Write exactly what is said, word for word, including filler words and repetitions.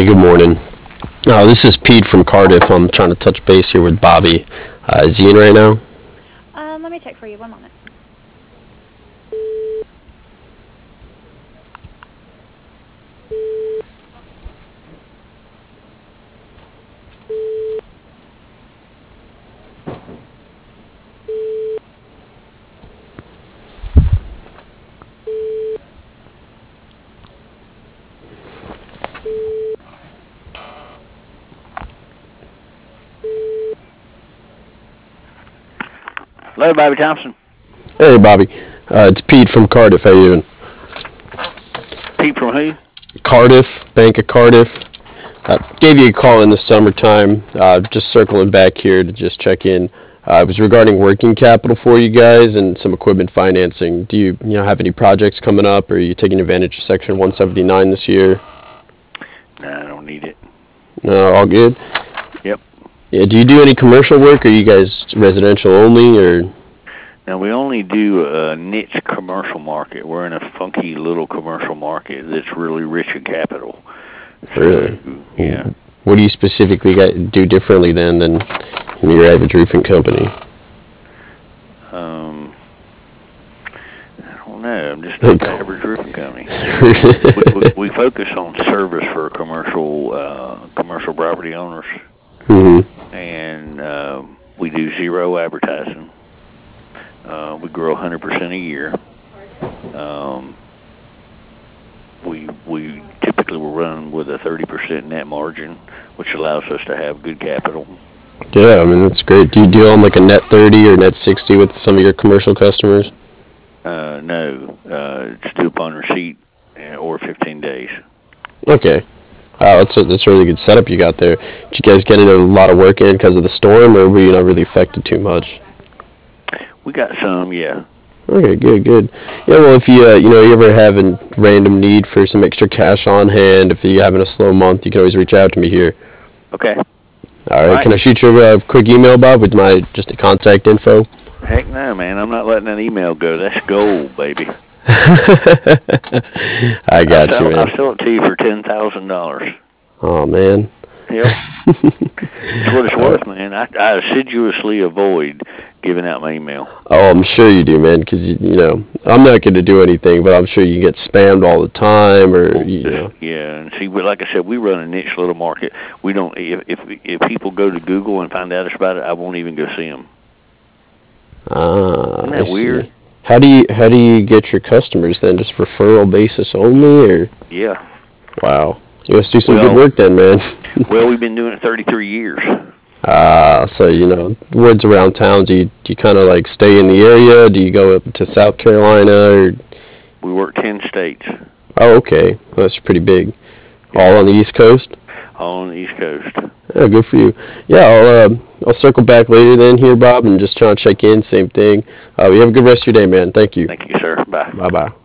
Hey, good morning. Uh, this is Pete from Cardiff. I'm trying to touch base here with Bobby. Uh, is he in right now? Um, let me check for you. One moment. Hello, Bobby Thompson. Hey, Bobby. Uh, it's Pete from Cardiff. How you doing? Pete from who? Cardiff, Bank of Cardiff. Uh, gave you a call in the summertime. Uh, just circling back here to just check in. Uh, it was regarding working capital for you guys and some equipment financing. Do you, you know, have any projects coming up, or are you taking advantage of Section one seventy-nine this year? No, I don't need it. No, all good? Yep. Yeah, do you do any commercial work, or are you guys residential only, or? Now, we only do a niche commercial market. We're in a funky little commercial market that's really rich in capital. Really? So, yeah. What do you specifically got, do differently then than your average roofing company? Um, I don't know. I'm just not the average roofing company. we, we, we focus on service for commercial uh, commercial property owners, Mm-hmm. and uh, we do zero advertising. Uh, we grow one hundred percent a year. Um, we we typically will run with a thirty percent net margin, which allows us to have good capital. Yeah, I mean, that's great. Do you deal on like a net thirty or net sixty with some of your commercial customers? Uh, no, uh, it's due upon receipt uh, or fifteen days. Okay. Wow, that's a, that's a really good setup you got there. Did you guys get into a lot of work in because of the storm, or were you not really affected too much? We got some, yeah. Okay, good, good. Yeah, well, if you uh, you know you ever have a random need for some extra cash on hand, if you're having a slow month, you can always reach out to me here. Okay. All right. All right. Can I shoot you a quick email, Bob, with my just a contact info? Heck no, man. I'm not letting that email go. That's gold, baby. I got I'll sell, you, man. I'll sell it to you for ten thousand dollars. Oh, man. Yep. That's what it's worth, man. I, I assiduously avoid giving out my email. Oh, I'm sure you do, man, because, you, you know, I'm not going to do anything, but I'm sure you get spammed all the time, or, you know. Yeah, and see, like I said, we run a niche little market. We don't, if, if, if people go to Google and find out about it, I won't even go see them. Ah, Isn't that I weird? see. How do you how do you get your customers then? Just referral basis only, or? Yeah. Wow, you must do some well, good work then, man. Well, we've been doing it thirty-three years. Ah, so you know, words around town. Do you do you kind of like stay in the area? Do you go up to South Carolina, or? We work ten states. Oh, okay, well, that's pretty big. All on the East Coast. All on the East Coast. Yeah, good for you. Yeah, I'll uh, I'll circle back later then here, Bob, and just try to check in. Same thing. Uh, you have a good rest of your day, man. Thank you. Thank you, sir. Bye. Bye bye.